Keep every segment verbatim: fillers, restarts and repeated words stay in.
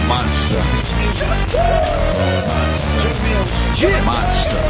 Monster. Yeah. Monster.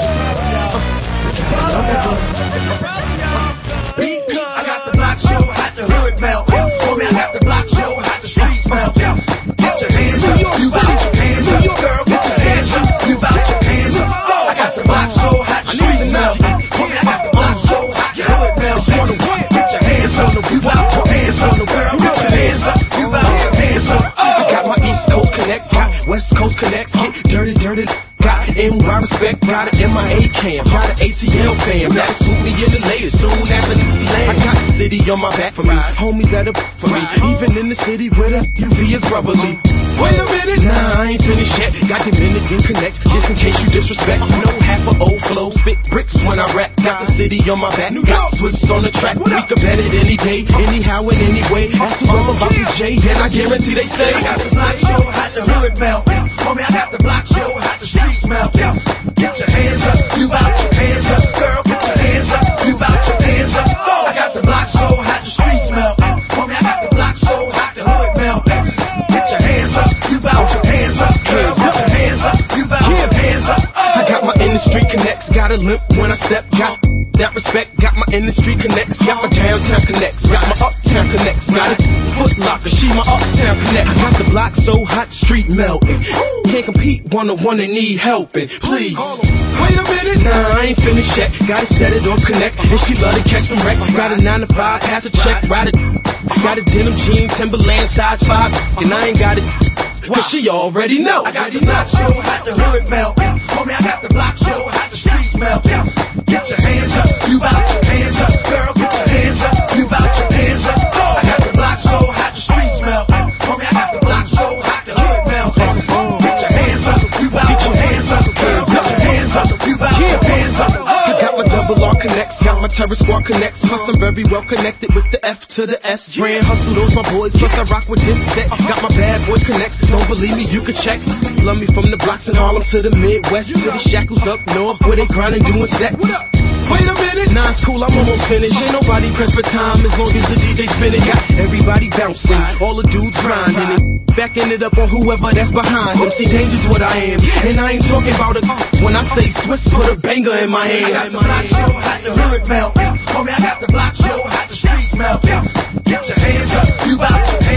I got the block so hot the hood melt. Homie, I got the block so hot the streets melt. Get your hands up, you out your hands up. Girl, get your hands up, you out your hands up. I got the block so hot the streets melt. Homie, I got the block so hot the hood melt. Get your hands up, you out your hands up. Girl, get your hands up, you out your hands up. I got my East Coast connect, got West Coast connects, get dirty, dirty. Got N Y respect, got an M I A cam, got an A T L fam. Now it's me in the latest, soon as a new land. I got the city on my back for me, homies that'll for me. Even in the city where the U V is rubberly. Wait a minute, nah, I ain't finished yet. Got Dominican connects, just in case you disrespect. You know half a old flow, spit bricks when I rap. Got the city on my back, got Swiss on the track. We can bet it any day, anyhow and anyway. Ask whoever about this J, and I guarantee they say I got the block so hot the hood melt. Homie, I got the block so hot the streets melt. Get your hands up, you out your hands up. Girl, get your hands up, you out your hands up. I got the block so hot the streets melt. Homie, I got the block so hot the hood melt. Get your hands up, you out your hands up. Girl, get your hands up, you out your hands up. I got my industry connects, got a limp when I step, got that respect, got my industry connects, got my downtown connects, got my uptown connects, got a Foot Locker, she my uptown connect. I got the block so hot, street melting. Can't compete one on one, they need helping. Please, wait a minute, nah, I ain't finished yet. Gotta set it on connect, and she love to catch some wreck. Got a nine to five, pass a check, ride it. Got a denim jean, Timberland size five, and I ain't got it. Cause she already know. I got the block so hot the hood melt. Homie, I got the block so hot the streets melt. Get your hands up, you out your hands up. Girl, get your hands up, you out your hands up. I got the block so hot the streets melt. Homie, I got the block so hot the hood melt. Get your hands up, you out your hands up. Girl, get your hands up, you out your hands up. I got my double R connects, got my terror squad connects. Plus I'm very well connected with the F to the S. Brand hustle, those my boys. Plus I rock with Dipset. Got my bad boy connects. Don't believe me, you can check. Love me from the blocks in Harlem to the Midwest, to the shackles up north where they grinding doing sex. Wait a minute, nah, it's cool, I'm almost finished. Ain't nobody pressed for time as long as the D J spinning. Got everybody bouncing, all the dudes grinding it. Backing it up on whoever that's behind them. See, danger's what I am, and I ain't talking about it. When I say Swiss, put a banger in my I got hands. the block so hot the hood melt. Homie, I got the block so hot the streets melt. Get your hands up, you out your